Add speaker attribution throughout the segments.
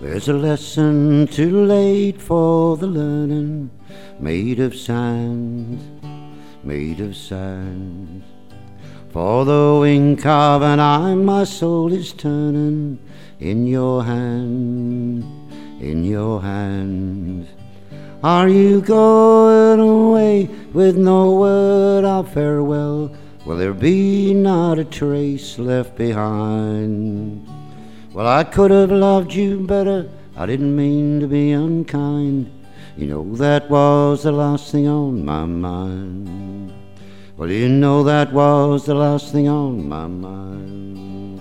Speaker 1: There's a lesson too late for the learning, made of sand, made of sand. For the wink of an eye my soul is turning in your hand, in your hand. Are you going away with no word of farewell? Will there be not a trace left behind? Well, I could have loved you better, I didn't mean to be unkind. You know that was the last thing on my mind. Well, you know that was the last thing on my mind.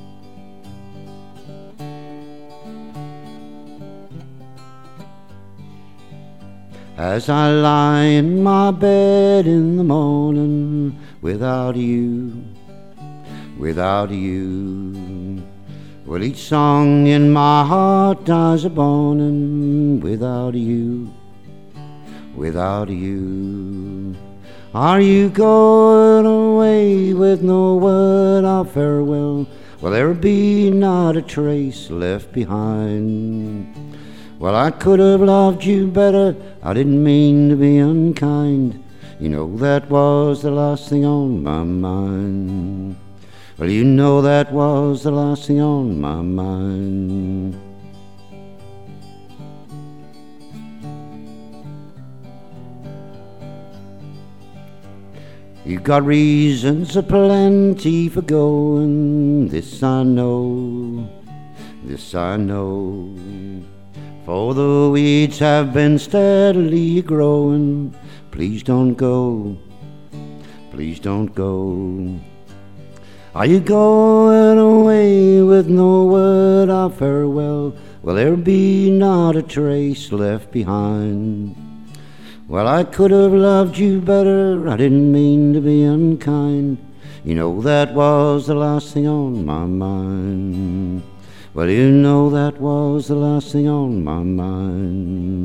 Speaker 1: As I lie in my bed in the morning, without you, without you. Well, each song in my heart dies a-born without you, without you. Are you going away with no word of farewell? Will there be not a trace left behind? Well, I could have loved you better, I didn't mean to be unkind. You know that was the last thing on my mind. Well, you know that was the last thing on my mind. You got reasons aplenty for going, this I know, this I know. For the weeds have been steadily growing. Please don't go, please don't go. Are you going away with no word of farewell? Will there be not a trace left behind? Well, I could have loved you better, I didn't mean to be unkind. You know that was the last thing on my mind. Well, you know that was the last thing on my mind.